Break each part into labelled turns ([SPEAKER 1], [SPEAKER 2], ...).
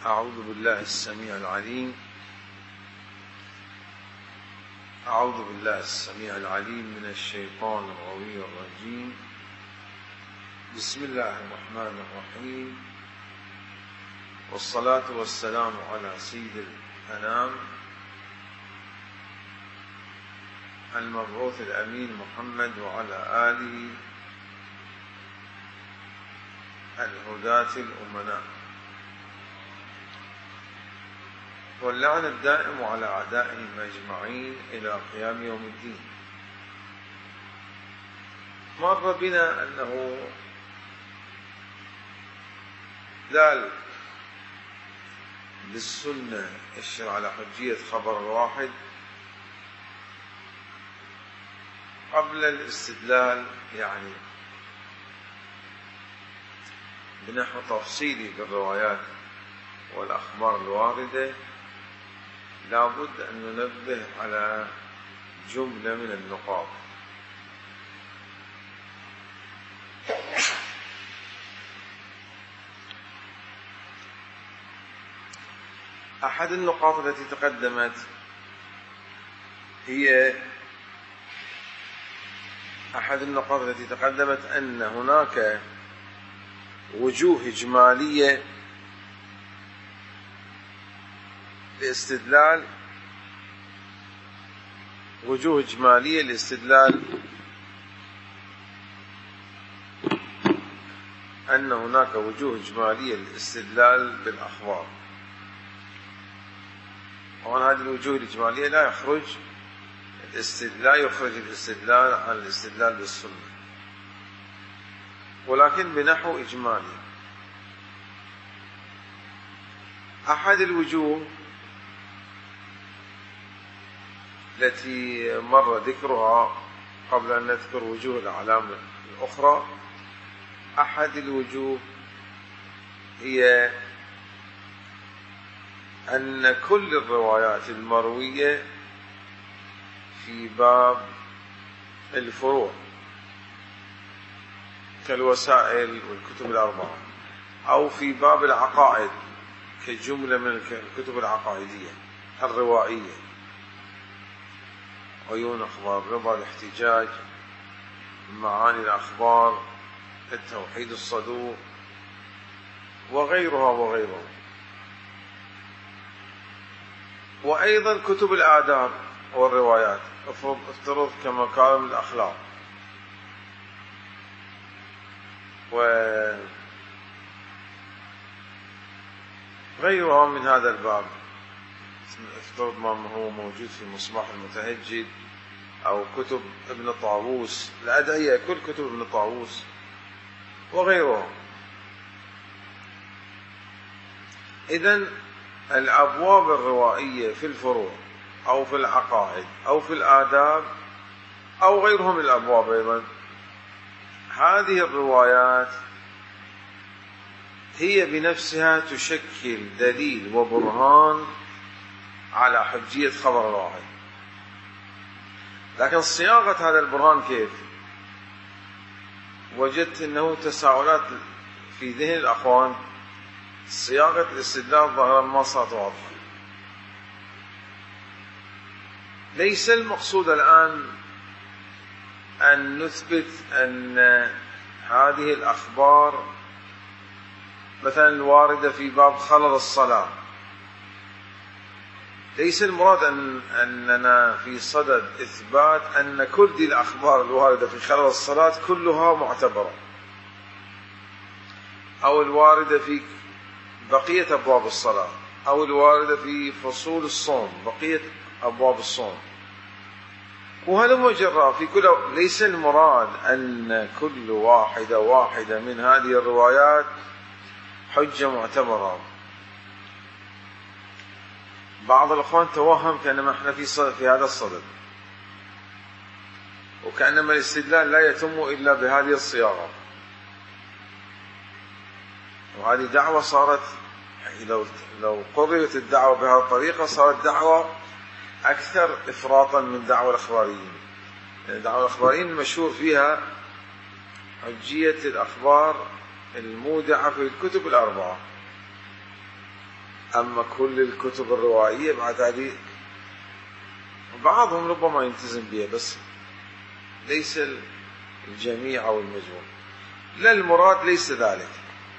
[SPEAKER 1] أعوذ بالله السميع العليم من الشيطان الغوي الرجيم. بسم الله الرحمن الرحيم، والصلاة والسلام على سيد الأنام المبعوث الأمين محمد وعلى آله الهداة الأمناء، واللعن الدائم على أعدائهم أجمعين إلى قيام يوم الدين. مر بنا أنه دال بالسنة الشرع على حجية خبر الواحد قبل الاستدلال، يعني بنحو تفصيلي بالروايات والأخبار الواردة. لابد أن ننبه على جملة من النقاط. أحد النقاط التي تقدمت أن هناك وجوه إجمالية للاستدلال، أن هناك وجوه إجمالية للاستدلال بالأخبار، وأن هذه الوجوه الإجمالية لا يخرج الاستدلال عن الاستدلال بالسنة، ولكن بنحو إجمالي. أحد الوجوه التي مر ذكرها قبل أن نذكر وجوه الأعلام الأخرى، أحد الوجوه هي أن كل الروايات المروية في باب الفروع كالوسائل والكتب الأربعة، أو في باب العقائد كجملة من الكتب العقائدية الروائية، عيون أخبار رضا الاحتجاج، معاني الأخبار، التوحيد الصدوق، وغيرها. وأيضا كتب الآداب والروايات، افترض كمكارم الأخلاق وغيرها من هذا الباب، افترض ما هو موجود في مصباح المتهجد، أو كتب ابن طاووس الأدعية، كل كتب ابن طاووس وغيرها. إذن الأبواب الروائية في الفروع أو في العقائد أو في الآداب أو غيرهم من الأبواب أيضا، هذه الروايات هي بنفسها تشكل دليل وبرهان على حجية خبر الواحد. لكن صياغة هذا البرهان كيف؟ وجدت أنه تساؤلات في ذهن الأخوان، صياغة الاستدلال ظاهرا ما صارت واضحة. ليس المقصود الآن أن نثبت أن هذه الأخبار مثلا الواردة في باب خلل الصلاة، ليس المراد أننا في صدد إثبات أن كل دي الأخبار الواردة في خلل الصلاة كلها معتبرة، أو الواردة في بقية أبواب الصلاة، أو الواردة في فصول الصوم بقية أبواب الصوم، وهلم جرا في كل. ليس المراد أن كل واحدة من هذه الروايات حجة معتبرة. بعض الأخوان توهم كأنما احنا في هذا الصدد، وكأنما الاستدلال لا يتم إلا بهذه الصياغة، وهذه دعوة صارت، لو قررت الدعوة بهذه الطريقة صارت دعوة أكثر إفراطا من دعوة الأخباريين. يعني دعوة الأخباريين المشهور فيها حجية الأخبار المودعة في الكتب الأربعة، أما كل الكتب الروائية بعد هذه بعضهم ربما يلتزم بها، بس ليس الجميع أو المجموع. لا، المراد ليس ذلك،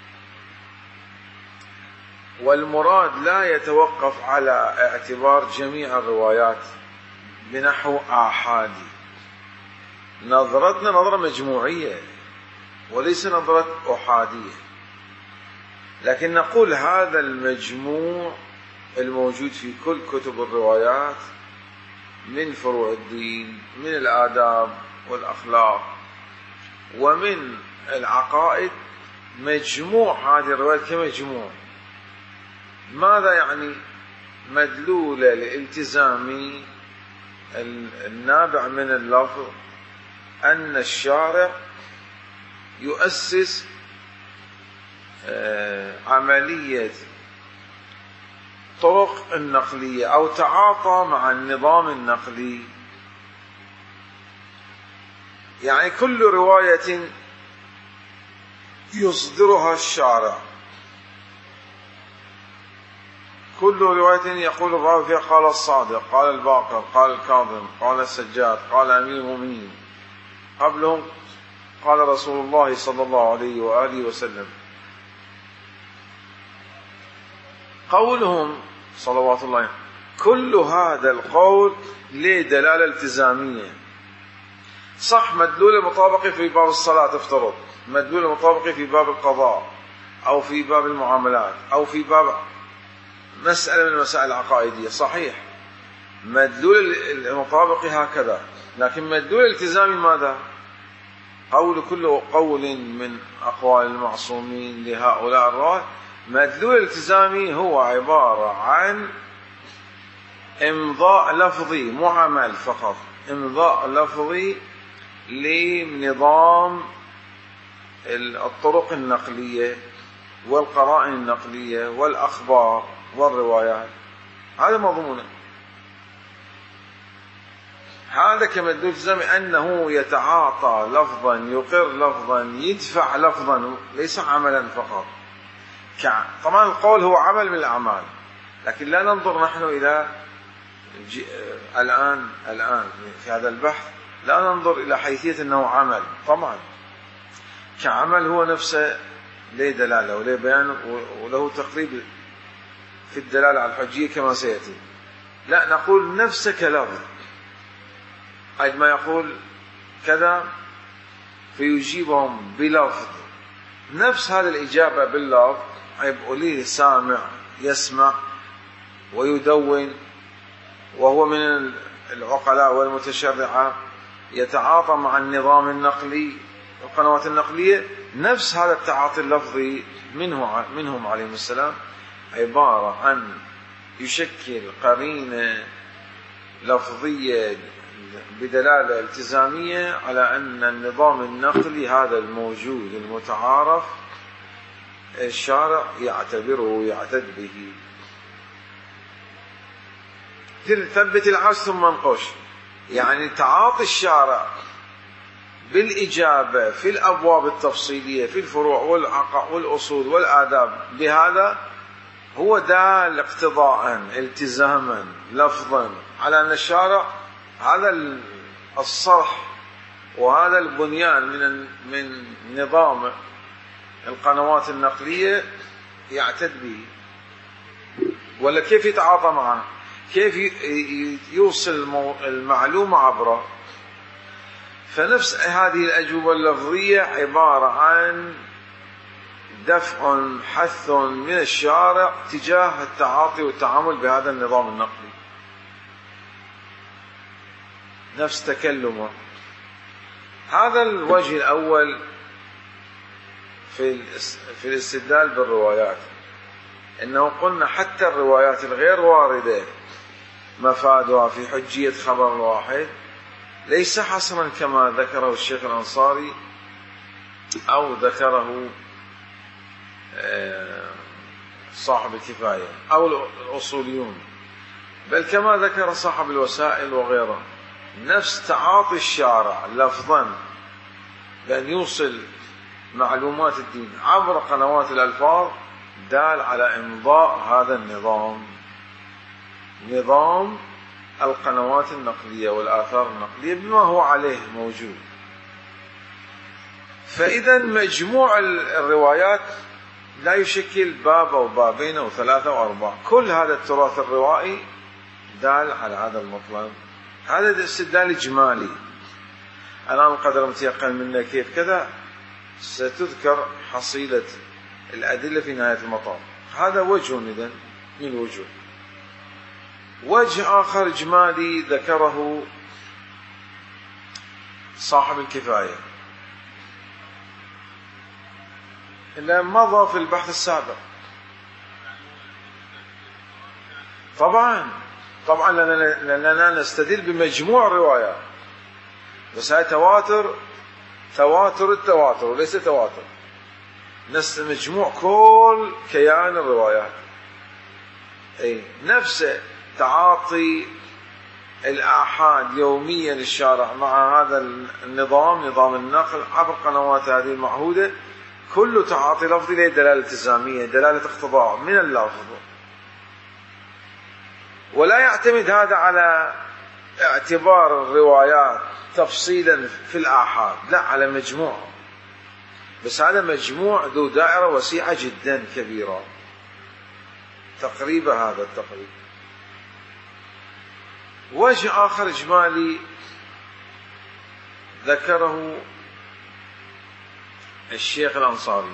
[SPEAKER 1] والمراد لا يتوقف على اعتبار جميع الروايات بنحو آحادي. نظرتنا نظرة مجموعية وليس نظرة أحادية، لكن نقول هذا المجموع الموجود في كل كتب الروايات من فروع الدين، من الآداب والأخلاق ومن العقائد، مجموع هذه الروايات كمجموع. ماذا يعني؟ مدلولة الالتزام النابع من اللفظ أن الشارع يؤسس عملية طرق النقلية أو تعاطى مع النظام النقلي. يعني كل رواية يصدرها الشارع، كل رواية يقول الراوي فيها قال الصادق، قال الباقر، قال الكاظم، قال السجاد، قال أمير المؤمنين، قبلهم قال رسول الله صلى الله عليه وآله وسلم. قولهم صلوات الله كل هذا القول له دلالة التزامية. صح، مدلول المطابقة في باب الصلاة تفترض، مدلول المطابقة في باب القضاء أو في باب المعاملات أو في باب مسألة من المسائل العقائدية، صحيح مدلول المطابقة هكذا، لكن مدلول الالتزامي ماذا؟ قول كل قول من أقوال المعصومين لهؤلاء الرواة، مدلول الالتزامي هو عبارة عن إمضاء لفظي مو عمل فقط، إمضاء لفظي لنظام الطرق النقلية والقرائن النقلية والأخبار والروايات، هذا مضمونه. هذا كمدلول التزامي أنه يتعاطى لفظا، يقر لفظا، يدفع لفظا، ليس عملا فقط. طبعا القول هو عمل من الأعمال، لكن لا ننظر نحن إلى الآن في هذا البحث لا ننظر إلى حيثية أنه عمل. طبعا كعمل هو نفسه له دلالة وله بيان وله تقريب في الدلالة على الحجية كما سيأتي. لا، نقول نفسه كلفظ، عندما يقول كذا فيجيبهم بلفظ، نفس هذه الإجابة باللفظ يبقى لي سامع يسمع ويدون، وهو من العقلاء والمتشرعة يتعاطى مع النظام النقلي والقنوات النقلية. نفس هذا التعاطي اللفظي منهم عليهم السلام عبارة عن يشكل قرينة لفظية بدلالة التزامية على أن النظام النقلي هذا الموجود المتعارف الشارع يعتبره ويعتد به. ثبت العجز ثم انقش، يعني تعاطي الشارع بالإجابة في الأبواب التفصيلية في الفروع والأصول والآداب بهذا هو دال اقتضاء التزاما لفظا على أن الشارع هذا الصرح وهذا البنيان من نظام القنوات النقلية يعتد به. ولا كيف يتعاطى معه؟ كيف يوصل المعلومة عبره؟ فنفس هذه الأجوبة اللفظية عبارة عن دفع حث من الشارع تجاه التعاطي والتعامل بهذا النظام النقلي، نفس تكلمه. هذا الوجه الأول في الاستدلال بالروايات، إنه قلنا حتى الروايات الغير واردة مفادها في حجية خبر واحد ليس حصرا كما ذكره الشيخ الأنصاري أو ذكره صاحب الكفاية أو الأصوليون، بل كما ذكر صاحب الوسائل وغيره، نفس تعاطي الشارع لفظا بأن يوصل معلومات الدين عبر قنوات الألفاظ دال على إمضاء هذا النظام، نظام القنوات النقلية والآثار النقلية بما هو عليه موجود. فإذا مجموع الروايات لا يشكل باب أو بابين أو ثلاثة أو أربعة، كل هذا التراث الروائي دال على هذا المطلب. هذا الاستدلال إجمالي، الآن قدر متيقن منا كيف كذا ستذكر حصيلة الأدلة في نهاية المطاف. هذا وجه إذن من الوجوه. وجه آخر إجمالي ذكره صاحب الكفاية اللي مضى في البحث السابق. طبعا لأننا نستدل بمجموع الروايات، بس هاي تواتر التواتر وليس تواتر، مجموع كل كيان الروايات. أي نفس تعاطي الآحاد يوميا للشارع مع هذا النظام، نظام النقل عبر قنوات هذه المعهودة، كل تعاطي لفظي له دلالة التزامية، دلالة اقتضاء من اللفظ، ولا يعتمد هذا على اعتبار الروايات تفصيلا في الآحاد، لا، على مجموع. بس هذا مجموع ذو دائرة وسيعة جدا كبيرة، تقريبا هذا التقريب. وجه آخر إجمالي ذكره الشيخ الأنصاري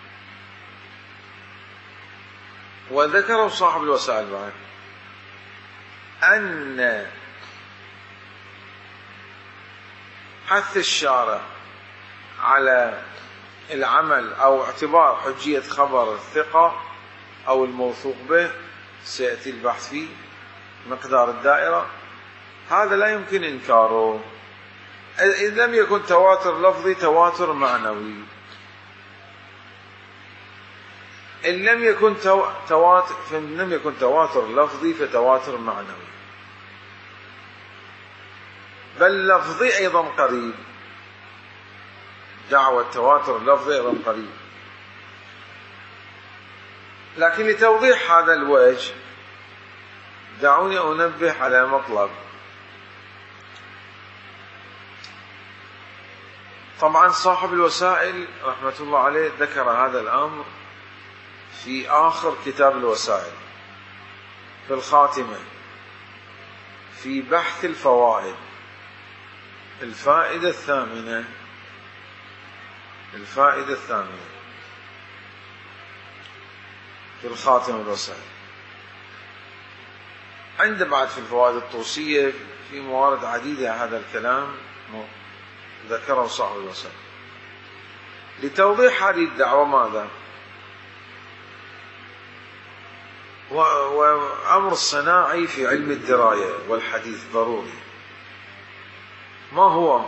[SPEAKER 1] وذكره صاحب الوسائل بعد، أن حث الشارع على العمل أو اعتبار حجية خبر الثقة أو الموثوق به، سيأتي البحث فيه مقدار الدائرة، هذا لا يمكن إنكاره إذا لم يكن تواتر لفظي تواتر معنوي. إن لم يكن تواتر لفظي فتواتر معنوي، بل لفظي أيضا قريب، دعوة التواتر اللفظي أيضا قريب. لكن لتوضيح هذا الوجه دعوني أنبه على مطلب. طبعا صاحب الوسائل رحمة الله عليه ذكر هذا الأمر في آخر كتاب الوسائل في الخاتمة في بحث الفوائد، الفائدة الثامنة في الخاتمة الوسائل. عند بعد في الفوائد الطوسية في موارد عديدة هذا الكلام ذكره صاحب الوسائل. لتوضيح هذه الدعوة ماذا؟ وأمر الصناعي في علم الدراية والحديث ضروري. ما هو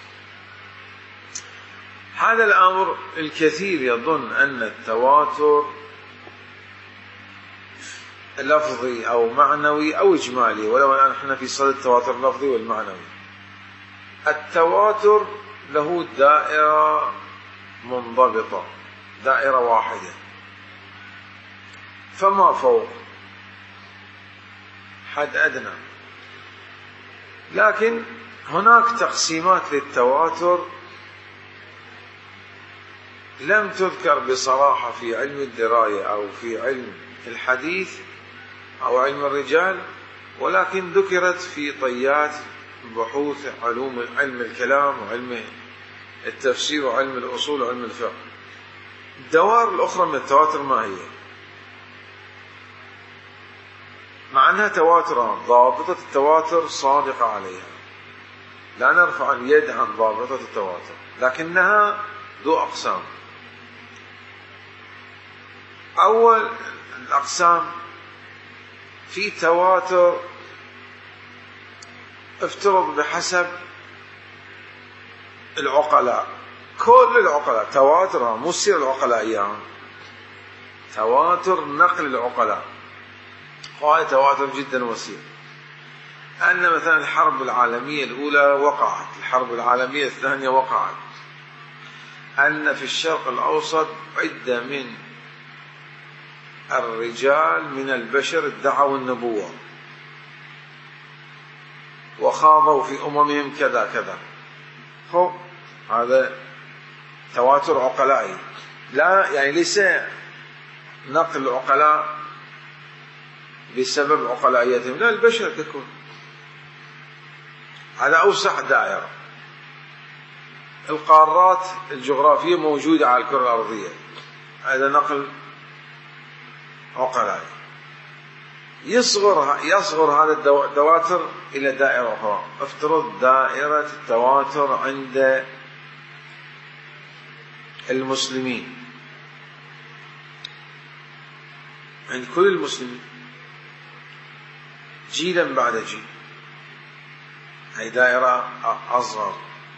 [SPEAKER 1] هذا الأمر؟ الكثير يظن أن التواتر لفظي أو معنوي أو إجمالي، ولو أن احنا في صدد التواتر اللفظي والمعنوي. التواتر له دائرة منضبطة، دائرة واحدة فما فوق، حد أدنى. لكن هناك تقسيمات للتواتر لم تذكر بصراحة في علم الدراية أو في علم الحديث أو علم الرجال، ولكن ذكرت في طيات بحوث علم الكلام وعلم التفسير وعلم الأصول وعلم الفقه. الدوائر الأخرى من التواتر ما هي؟ مع أنها تواتر، ضابطة التواتر صادقة عليها، لا نرفع اليد عن ضابطة التواتر، لكنها ذو أقسام. أول الأقسام في تواتر افترض بحسب العقلاء، كل العقلاء تواتر، مو سير العقلاء يعني، تواتر نقل العقلاء، وهذا تواتر جدا وسيع. أن مثلا الحرب العالمية الأولى وقعت، الحرب العالمية الثانية وقعت، أن في الشرق الأوسط عدة من الرجال من البشر ادعوا النبوة وخاضوا في أممهم كذا كذا، هذا تواتر عقلائي، لا يعني ليس نقل عقلاء بسبب عقلائيتهم، لا، البشر ككل على أوسع دائرة. القارات الجغرافية موجودة على الكرة الأرضية، هذا نقل عقلائي. يصغر هذا التواتر إلى دائرة أخرى. افترض دائرة التواتر عند المسلمين، عند كل المسلمين جيلا بعد جيل، هي دائرة أصغر.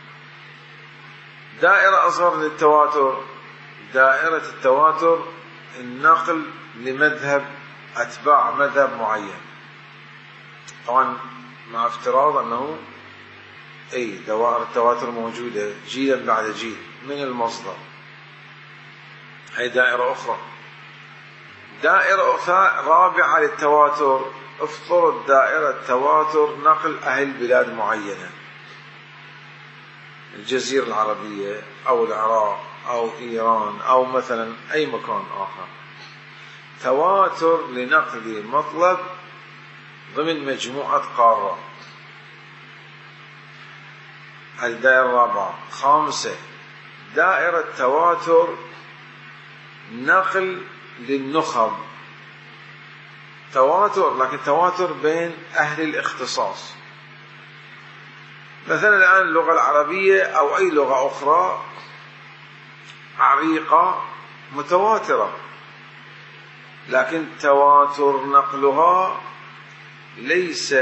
[SPEAKER 1] دائرة أصغر للتواتر، دائرة التواتر النقل لمذهب، أتباع مذهب معين، طبعا مع افتراض أنه دوائر التواتر موجودة جيلا بعد جيل من المصدر. هي دائرة أخرى. دائرة أخرى رابعة للتواتر، افترض دائرة تواتر نقل أهل بلاد معينة، الجزيرة العربية أو العراق أو إيران أو مثلا أي مكان آخر، تواتر لنقل مطلب ضمن مجموعة قارة. الدائرة الرابعة. خامسة، دائرة تواتر نقل للنخب، تواتر لكن تواتر بين أهل الاختصاص. مثلا الآن اللغة العربية أو أي لغة أخرى عريقة متواترة، لكن تواتر نقلها ليس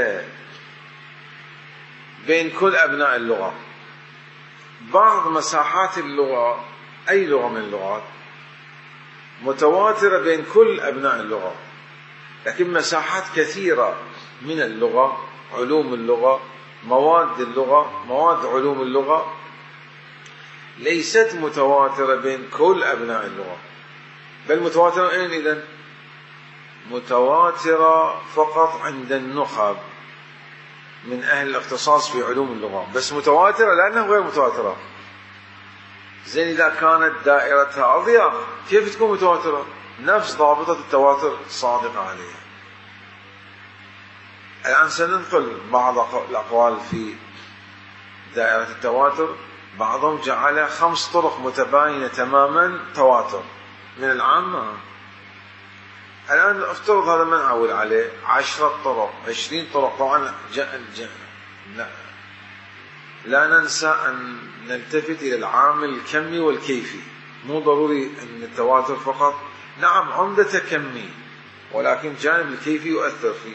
[SPEAKER 1] بين كل أبناء اللغة. بعض مساحات اللغة، أي لغة من اللغات، متواترة بين كل أبناء اللغة، لكن مساحات كثيرة من اللغة، علوم اللغة، مواد اللغة، مواد علوم اللغة، ليست متواترة بين كل أبناء اللغة، بل متواترة أين إذن؟ متواترة فقط عند النخب من أهل الاختصاص في علوم اللغة، بس متواترة لأنها غير متواترة. زين إذا كانت دائرتها أضيق كيف تكون متواترة؟ نفس ضابطة التواتر صادقة عليها. الآن سننقل بعض الأقوال في دائرة التواتر. بعضهم جعل 5 طرق متباينة تماما تواتر من العامة. الآن افترض هذا ما نعول عليه 10 طرق 20 طرق. طبعا لا ننسى أن نلتفت إلى العامل الكمي والكيفي. مو ضروري أن التواتر فقط، نعم عمدة كمي، ولكن جانب الكيفي يؤثر فيه.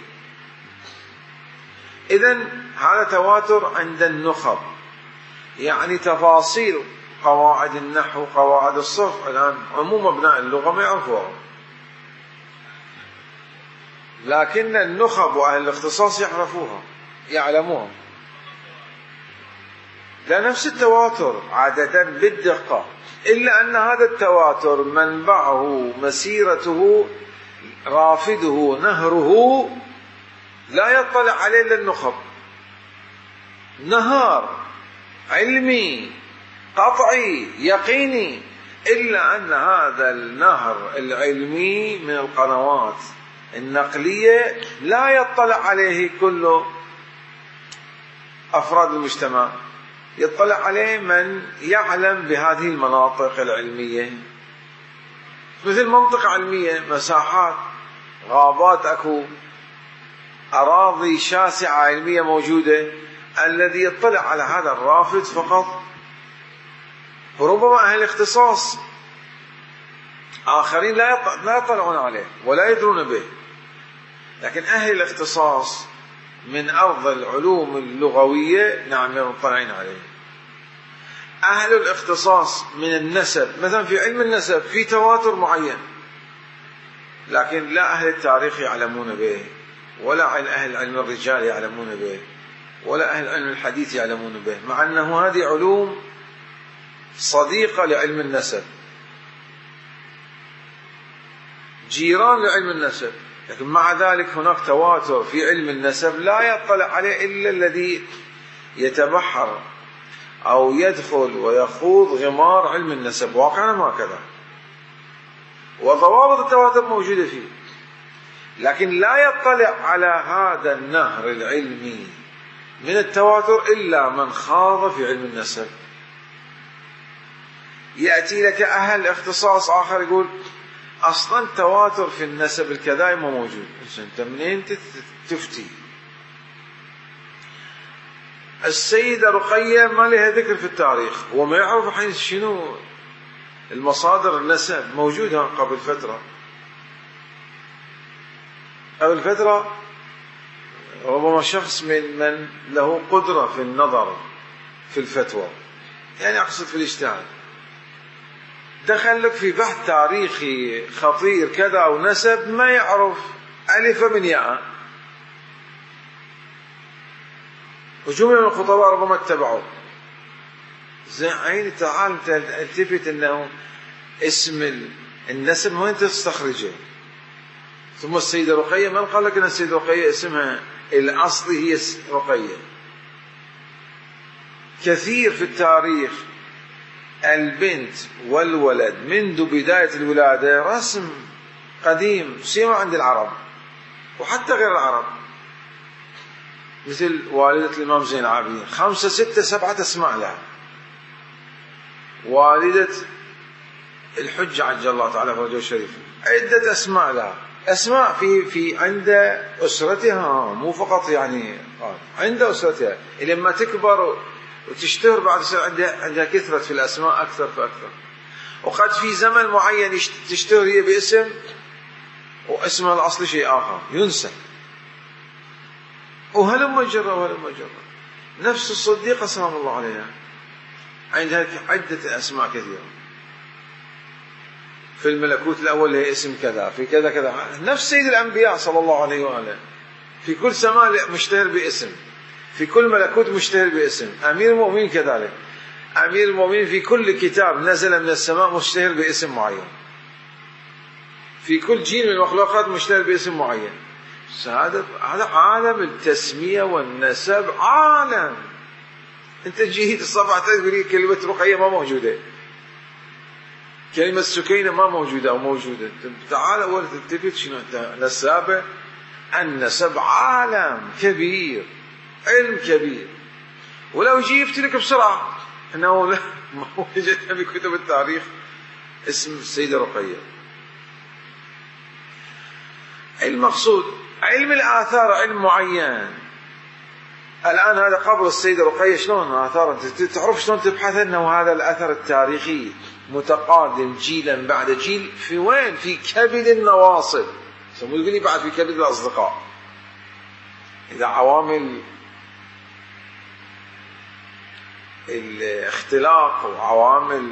[SPEAKER 1] إذن هذا تواتر عند النخب، يعني تفاصيل قواعد النحو، قواعد الصرف، الآن عموم أبناء اللغة ما يعرفوها، لكن النخب وأهل الاختصاص يعرفوها، يعلموها. لا نفس التواتر عادة بالدقة، إلا أن هذا التواتر منبعه، مسيرته، رافده، نهره لا يطلع عليه إلا النخب. نهار علمي قطعي يقيني، إلا أن هذا النهر العلمي من القنوات النقلية لا يطلع عليه كل أفراد المجتمع، يطلع عليه من يعلم بهذه المناطق العلمية، مثل منطقة علمية، مساحات، غابات أكو، أراضي شاسعة علمية موجودة. الذي يطلع على هذا الرافد فقط، وربما أهل الاختصاص آخرين لا يطلعون عليه ولا يدرون به، لكن أهل الاختصاص من أرض العلوم اللغوية نعم يطلعون عليه. أهل الاختصاص من النسب، مثلا في علم النسب في تواتر معين، لكن لا أهل التاريخ يعلمون به، ولا أهل علم الرجال يعلمون به، ولا أهل علم الحديث يعلمون به، مع أنه هذه علوم صديقة لعلم النسب. جيران لعلم النسب، لكن مع ذلك هناك تواتر في علم النسب لا يطلع عليه إلا الذي يتبحر أو يدخل ويخوض غمار علم النسب. واقعنا ما كذا، وضوابط التواتر موجودة فيه، لكن لا يطلع على هذا النهر العلمي من التواتر إلا من خاض في علم النسب. يأتي لك أهل اختصاص آخر يقول أصلا التواتر في النسب الكذا ما موجود، أنت منين تفتي؟ السيدة رقية ما لها ذكر في التاريخ، هو ما يعرف الحين شنو المصادر النسب موجودة. قبل فترة ربما شخص من له قدرة في النظر في الفتوى، يعني أقصد في الاجتهاد، دخل لك في بحث تاريخي خطير كذا أو نسب ما يعرف ألف من ياء، وجملة من الخطباء ربما اتبعوا. زين تعال التفت أنه اسم النسب وين تستخرجه. ثم السيدة رقية، من قال لك أن السيدة رقية اسمها الأصلي هي رقية؟ كثير في التاريخ البنت والولد منذ بداية الولادة رسم قديم سيما عند العرب وحتى غير العرب، مثل والدة الإمام زين العابدين 5 6 7 أسماء لها، والدة الحجة عجل الله تعالى فرجه الشريف عدة أسماء لها، أسماء في عند أسرتها، مو فقط يعني عند أسرتها، لما تكبر وتشتهر بعد عندها كثرة في الأسماء أكثر فأكثر. وقد في زمن معين تشتهر هي باسم واسمها الأصلي شيء آخر ينسى. وهلم جرى نفس الصديقة سلام الله عليها عندها عدة أسماء كثيرة، في الملكوت الأول هي اسم كذا، في كذا كذا. نفس سيد الأنبياء صلى الله عليه وآله في كل سماء مشتهر باسم، في كل ملكوت مشتهر باسم. أمير المؤمنين كذلك، أمير المؤمنين في كل كتاب نزل من السماء مشتهر باسم معين، في كل جيل من المخلوقات مشتهر باسم معين. هذا عالم التسمية والنسب، عالم. أنت جيت الصباح تقول كلمة رقية ما موجودة، كلمة سكينة ما موجودة أو موجودة. تعال أول تلتفت شنو أنت نسابة. النسب عالم كبير، علم كبير. ولو جيبت لك بسرعة أنه ما وجدت في كتب التاريخ اسم السيدة رقية. المقصود علم الآثار علم معين. الآن هذا قبر السيدة رقية شلون آثار، أنت تعرف شلون تبحث أنه هذا الأثر التاريخي متقادم جيلا بعد جيل في وين؟ في كبد النواصب. سمو يقولي بعد في كبد الأصدقاء. إذا عوامل الاختلاق وعوامل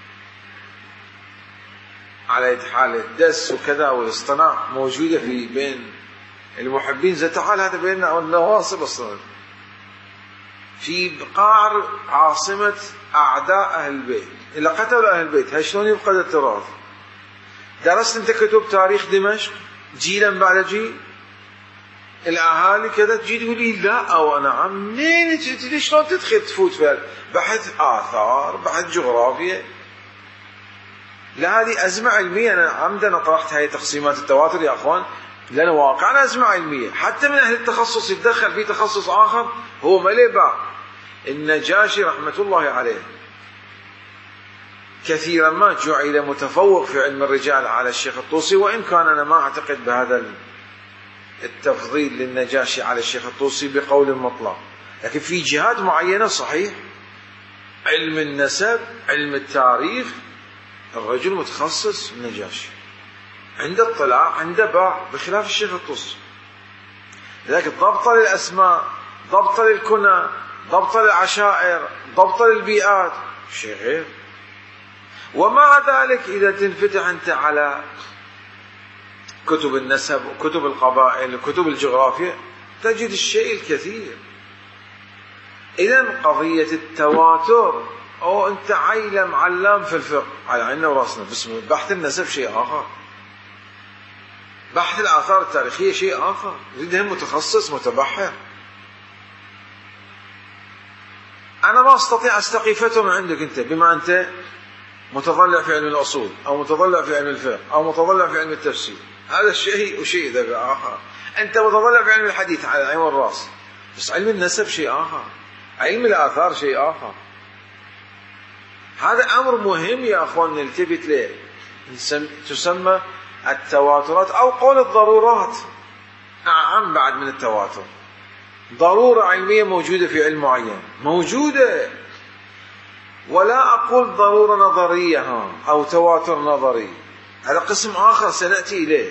[SPEAKER 1] على حال الدس وكذا والاصطناع موجودة في بين المحبين، زي تعال هذا بيننا النواصب أصلا في قعر عاصمة أعداء أهل البيت، إلا قتلوا أهل البيت. هاي شلون يفقد التراث؟ درست أنت كتب تاريخ دمشق جيلا بعد جيل، الأهالي كذا، تجي تقول لي لا أو نعم، منين شلون تدخل تفوت في بحث آثار، بحث جغرافيا؟ لا، هذه أزمة علمية. أنا عمدا طرحت هاي تقسيمات التواتر يا أخوان، لأن واقعنا أزمة علمية. حتى من أهل التخصص يتدخل في تخصص آخر هو مليبا. النجاشي رحمة الله عليه كثيرا ما جعل متفوق في علم الرجال على الشيخ الطوسي، وإن كان أنا ما أعتقد بهذا التفضيل للنجاشي على الشيخ الطوسي بقول مطلق، لكن في جهات معينة صحيح. علم النسب، علم التاريخ، الرجل متخصص النجاشي عنده اطلاع، عنده باع، بخلاف الشيخ الطوسي. لذلك ضبط للأسماء، ضبط للكنى، ضبط للعشائر، ضبط للبيئات شيء غير. ومع ذلك إذا تنفتح أنت على كتب النسب وكتب القبائل وكتب الجغرافيا تجد الشيء الكثير. إذن قضية التواتر أو أنت عيلم علام في الفقه على عيننا وراسنا، بس بحث النسب شيء آخر. بحث الآثار التاريخية شيء آخر، يريدها متخصص متبحر. أنا ما أستطيع أستقي فتوى من عندك أنت، بما أنت متطلع في علم الأصول أو متطلع في علم الفقه أو متطلع في علم التفسير، هذا الشيء وشيء ذا آخر. أنت متطلع في علم الحديث على العين والرأس، بس علم النسب شيء آخر، علم الآثار شيء آخر. هذا أمر مهم يا أخوان نلتفت له، تسمى التواترات أو قول الضرورات، أعم بعد من التواتر. ضرورة علمية موجودة في علم معين موجودة، ولا أقول ضرورة نظرية أو تواتر نظري، هذا قسم آخر سنأتي إليه.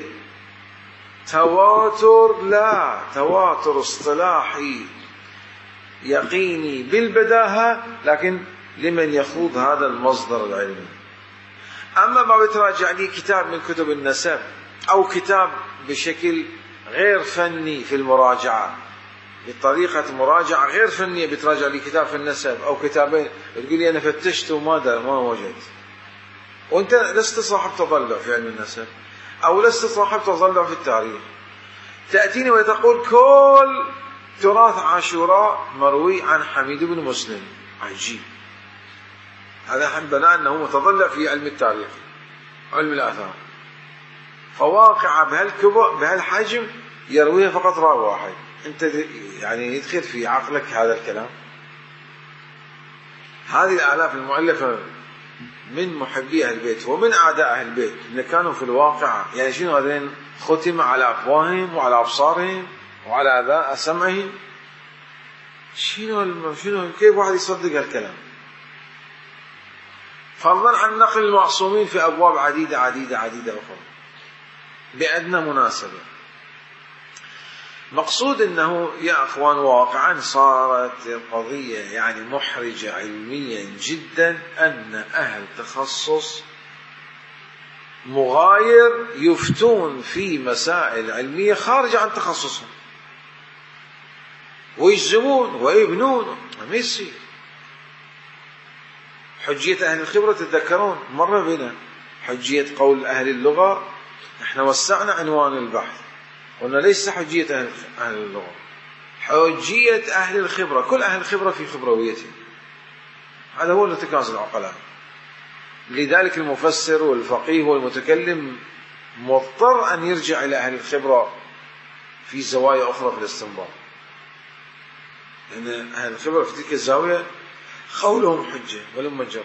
[SPEAKER 1] تواتر لا، تواتر اصطلاحي يقيني بالبداهة، لكن لمن يخوض هذا المصدر العلمي. أما ما بتراجع لي كتاب من كتب النسب أو كتاب بشكل غير فني في المراجعة، بطريقة مراجعة غير فنية، بتراجع لي كتاب في النسب أو كتابين، تقول لي أنا فتشت وما وجدت، وأنت لست صاحب تطلع في علم النسب أو لست صاحب تطلع في التاريخ، تأتيني وتقول كل تراث عاشوراء مروي عن حميد بن مسلم. عجيب، هذا حنبنا أنه متطلع في علم التاريخ علم الآثار، فواقع بهالحجم يرويها فقط راوي واحد. أنت يعني يدخل في عقلك هذا الكلام؟ هذه الآلاف المؤلفة من محبي أهل البيت ومن أعداء أهل البيت اللي كانوا في الواقع، يعني شنو هذين؟ ختم على أفواههم وعلى أبصارهم وعلى سمعهم. شنو كيف واحد يصدق هالكلام؟ فضلا عن نقل المعصومين في أبواب عديدة أخرى بأدنى مناسبة. مقصود أنه يا أخوان واقعا صارت قضية يعني محرجة علميا جدا، أن أهل تخصص مغاير يفتون في مسائل علمية خارجة عن تخصصهم ويجزمون ويبنون. ما يصير. حجية أهل الخبرة تتذكرون مرة بنا حجية قول أهل اللغة، احنا وسعنا عنوان البحث، قلنا ليس حجية أهل اللغة، حجية أهل الخبرة، كل أهل الخبرة في خبرويتهم. هذا هو الارتكاز العقلاء. لذلك المفسر والفقيه والمتكلم مضطر أن يرجع إلى أهل الخبرة في زوايا أخرى في الاستنباط، لأن أهل الخبرة في تلك الزاوية قولهم حجة ولم مجرد.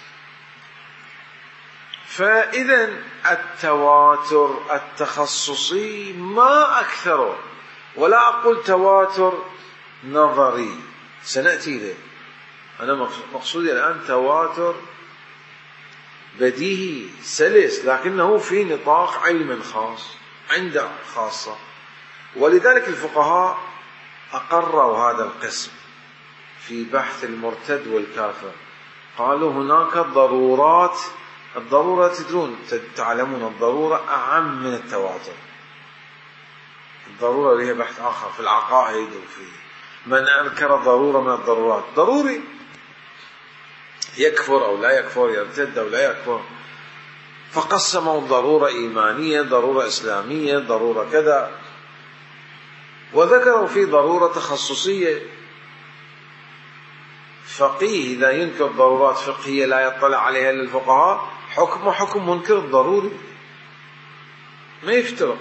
[SPEAKER 1] فإذا التواتر التخصصي ما أكثره، ولا أقول تواتر نظري، سنأتي إليه. أنا مقصودي الآن تواتر بديهي سلس، لكنه في نطاق علم خاص عند خاصة. ولذلك الفقهاء أقروا هذا القسم في بحث المرتد والكافر، قالوا هناك ضرورات. الضرورة تدرون تعلمون الضرورة أعم من التواتر. الضرورة لها بحث آخر في العقائد، وفي من أنكر ضرورة من الضرورات، ضروري يكفر أو لا يكفر، يرتد أو لا يكفر. فقسموا ضرورة إيمانية، ضرورة إسلامية، ضرورة كذا، وذكروا في ضرورة تخصصية. فقيه إذا ينكر ضرورات فقهية لا يطلع عليها للفقهاء، حكم منكر ضروري، ما يفترق.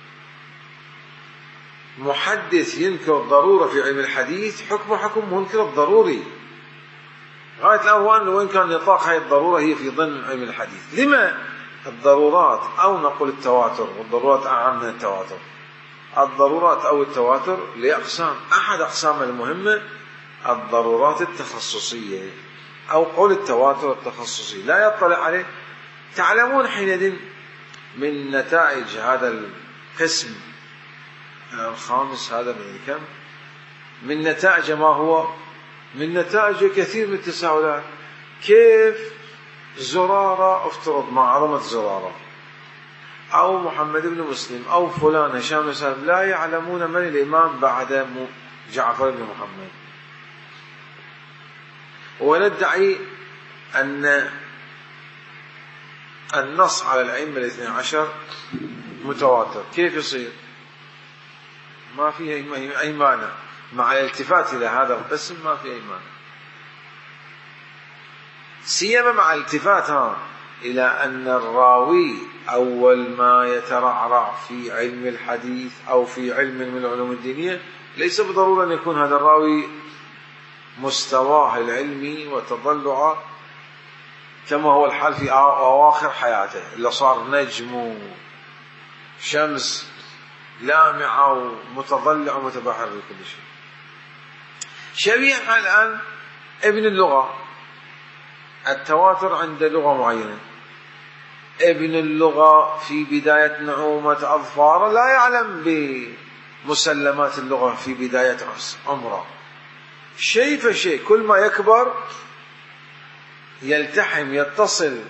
[SPEAKER 1] محدث ينكر ضرورة في علم الحديث، حكم منكر ضروري. غاية الأوان وين كان نطاق هذه الضرورة هي في ضمن علم الحديث. لما الضرورات أو نقول التواتر، والضرورات أعم من التواتر. الضرورات أو التواتر لأقسام، أحد أقسام المهمة الضرورات التخصصية أو قول التواتر التخصصي لا يطلع عليه. تعلمون حينئذ من نتائج هذا القسم الخامس، هذا من كم من نتائج ما هو من نتائج كثير من التساؤلات. كيف زرارة، افترض مع عظمة زرارة أو محمد بن مسلم أو فلان هشام بن سالم لا يعلمون من الإمام بعد جعفر بن محمد، وندعي أن النص على الأئمة الاثني عشر متواتر، كيف يصير؟ ما فيه أي مانع، مع الالتفات إلى هذا القسم ما فيه أي مانع، سيما مع الالتفات إلى أن الراوي أول ما يترعرع في علم الحديث أو في علم من العلوم الدينية ليس بالضرورة أن يكون هذا الراوي مستواه العلمي وتضلعه كما هو الحال في أواخر حياته، إلا صار نجم شمس لامعة ومتضلع ومتبحر بكل شيء. شبيه الآن ابن اللغة، التواتر عند لغة معينة، ابن اللغة في بداية نعومة أظفاره لا يعلم بمسلمات اللغة في بداية عمره، شيء فشيء كل ما يكبر يلتحم يتصل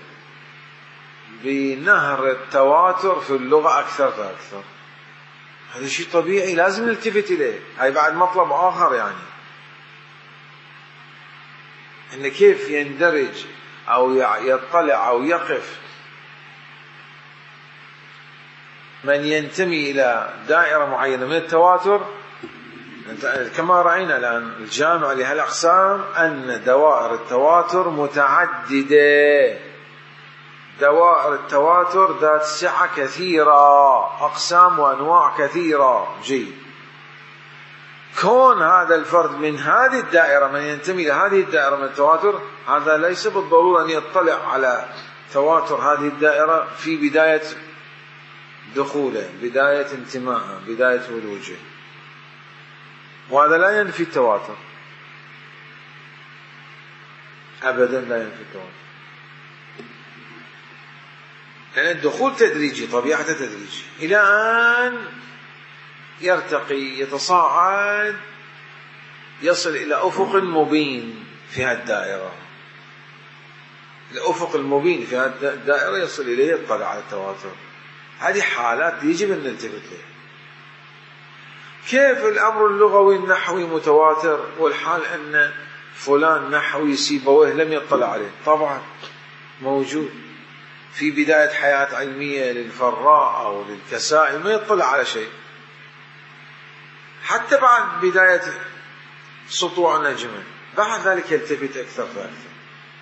[SPEAKER 1] بنهر التواتر في اللغة أكثر فأكثر. هذا شيء طبيعي لازم نلتفت إليه، هاي بعد مطلب آخر، يعني إن كيف يندرج أو يطلع أو يقف من ينتمي إلى دائرة معينة من التواتر. كما رأينا الآن الجامع لهالأقسام أن دوائر التواتر متعددة، دوائر التواتر ذات سعة كثيرة، أقسام وأنواع كثيرة. جيد، كون هذا الفرد من هذه الدائرة، من ينتمي لهذه الدائرة من التواتر، هذا ليس بالضرورة أن يطلع على تواتر هذه الدائرة في بداية دخوله، بداية انتمائه، بداية ولوجه، وهذا لا ينفي التواتر أبدا، لا ينفي التواتر، لأن الدخول تدريجي، طبيعة تدريجي، إلى أن يرتقي يتصاعد يصل إلى أفق مبين في هذه الدائرة. الأفق المبين في هذه الدائرة يصل إليه يطلع على التواتر. هذه حالات يجب أن نلتفت لها. كيف الأمر اللغوي النحوي متواتر والحال أن فلان نحوي سيبويه لم يطلع عليه؟ طبعا موجود في بداية حياة علمية للفراء أو للكسائي ما يطلع على شيء، حتى بعد بداية سطوع نجمه بعد ذلك يلتفت أكثر فأكثر.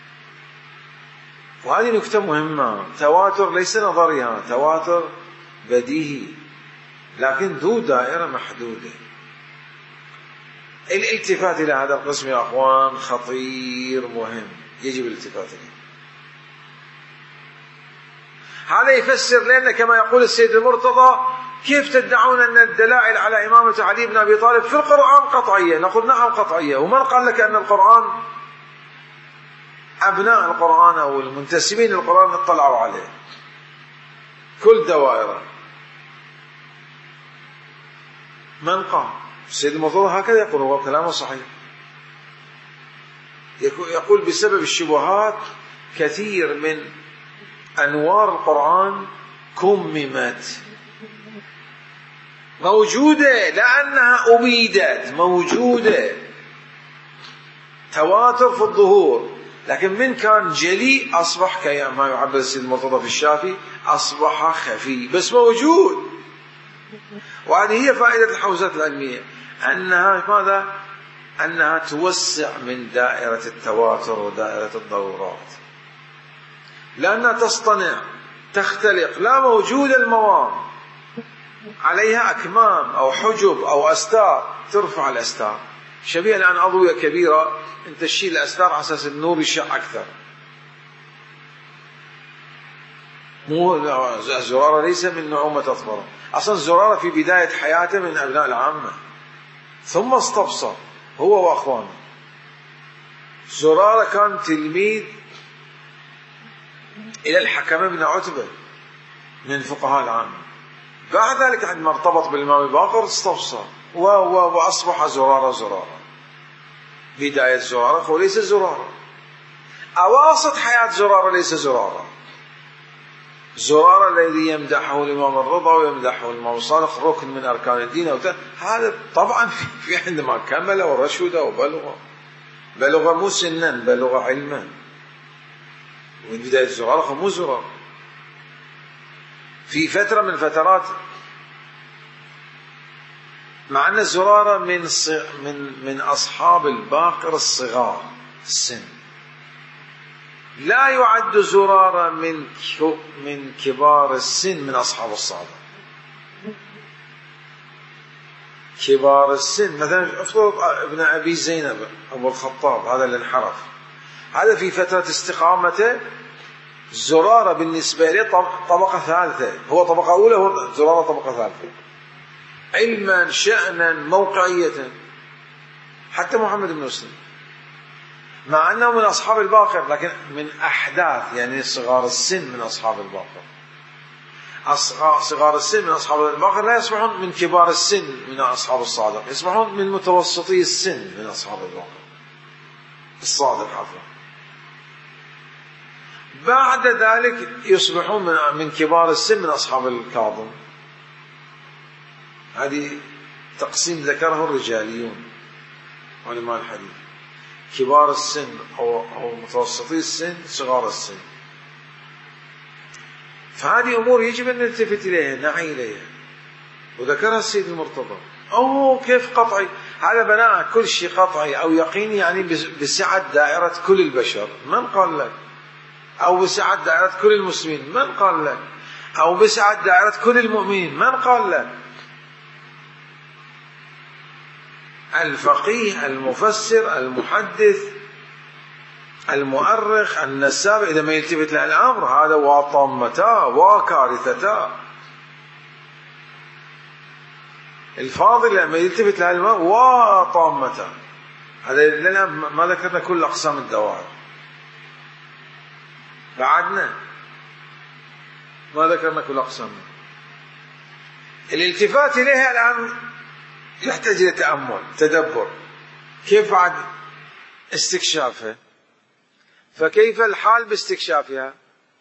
[SPEAKER 1] وهذه نكتة مهمة، تواتر ليس نظريها، تواتر بديهي لكن ذو دائرة محدودة. الالتفات إلى هذا القسم يا أخوان خطير مهم، يجب الالتفات إليه. هذا يفسر لنا كما يقول السيد المرتضى: كيف تدعون أن الدلائل على إمامة علي بن أبي طالب في القرآن قطعية؟ نقول نعم قطعية. ومن قال لك أن القرآن أبناء القرآن أو المنتسبين للقرآن اطلعوا عليه؟ كل دوائره. من قال؟ السيد المرتضى هكذا يقول، هو كلامه صحيح، يقول بسبب الشبهات كثير من أنوار القرآن كممت، موجودة لأنها أبيدت، موجودة تواتر في الظهور، لكن من كان جلي أصبح كما يعبر السيد المرتضى في الشافي أصبح خفي، بس موجود. وهذه هي فائدة الحوزات العلمية، أنها ماذا؟ أنها توسع من دائرة التواتر ودائرة الضرورات، لأنها تصطنع تختلق، لا موجود المواد عليها أكمام أو حجب أو أستار، ترفع الأستار. شبيه الآن أضوية كبيرة أنت تشيل الأستار على أساس النور يشع أكثر. الزرارة ليس من نعومة أظفاره، أصلا الزرارة في بداية حياته من أبناء العامة، ثم استبصر هو وأخوانه. زرارة كان تلميذ إلى الحكم بن عتبة من فقهاء العامة، بعد ذلك عندما ارتبط بالإمام الباقر استبصر وأصبح زرارة. بداية زرارة وليس زرارة، أواسط حياة زرارة ليس زرارة الذي يمدحه الإمام الرضا ويمدحه الإمام الصادق ركن من أركان الدين هذا طبعا في عندما كمل ورشد وبلغ مو سنا، بلغ علما. ومن بداية زرارة مو زرارة. في فترة من الفترات، مع أن زرارة من أصحاب الباقر الصغار السن، لا يعد زرارة من كبار السن من أصحاب الصادق. كبار السن مثلا افرض ابن أبي زينب أبو الخطاب، هذا اللي انحرف، هذا في فترة استقامته زرارة بالنسبة له طبقة ثالثة، هو طبقة أولى، هو زرارة طبقة ثالثة، علما شأنا موقعية. حتى محمد بن مسلم مع أنه من أصحاب الباقر، لكن من أحداث، يعني صغار السن من أصحاب الباقر. صغار السن من أصحاب الباقر لا يصبحون من كبار السن من أصحاب الصادق، يصبحون من متوسطي السن من أصحاب الباقر الصادق عفوا. بعد ذلك يصبحون من كبار السن من أصحاب الكاظم. هذه تقسيم ذكره الرجاليون علماء الحديث، كبار السن أو متوسطي السن، صغار السن. فهذه أمور يجب أن نلتفت إليها، نعي إليها، وذكرها السيد المرتضى. كيف قطعي؟ هذا بناء كل شيء قطعي أو يقيني، يعني بسعة دائرة كل البشر، من قال لك؟ أو بسعة دائرة كل المسلمين، من قال لك؟ أو بسعة دائرة كل المؤمنين، من قال لك؟ الفقيه، المفسر، المحدث، المؤرخ، النساب، إذا ما يلتفت له الأمر هذا وطامتا وكارثتا. الفاضل لما يلتفت له الأمر وطامتا، هذا لنا ما ذكرنا كل أقسام الدوائر، بعدنا ما ذكرنا كل أقسامها. الالتفات إليها الآن يحتاج إلى تأمل، تدبر، كيف بعد استكشافها؟ فكيف الحال باستكشافها؟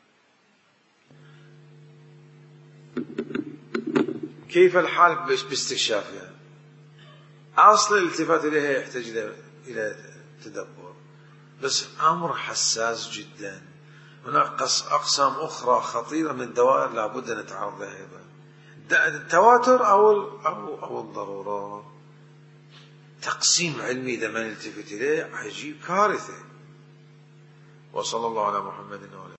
[SPEAKER 1] كيف الحال باستكشافها؟ أصل الالتفات إليها يحتاج إلى تدبر، بس أمر حساس جدا. هناك أقسام أخرى خطيرة من الدوائر لابد أن نتعرض لها أيضا، التواتر أو الضرورات. تقسيم علمي إذا ما نلتفت إليه عجيب، كارثة. وصلى الله على محمد وعلى